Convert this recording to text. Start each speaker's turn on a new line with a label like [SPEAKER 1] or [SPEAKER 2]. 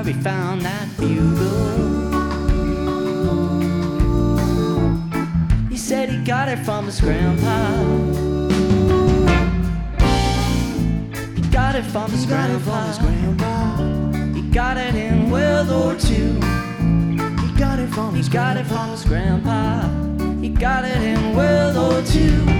[SPEAKER 1] he found that bugle. He said he got it from his grandpa. He got it from his grandpa. He got it in World War II. He got it from his grandpa. He got it in World War II.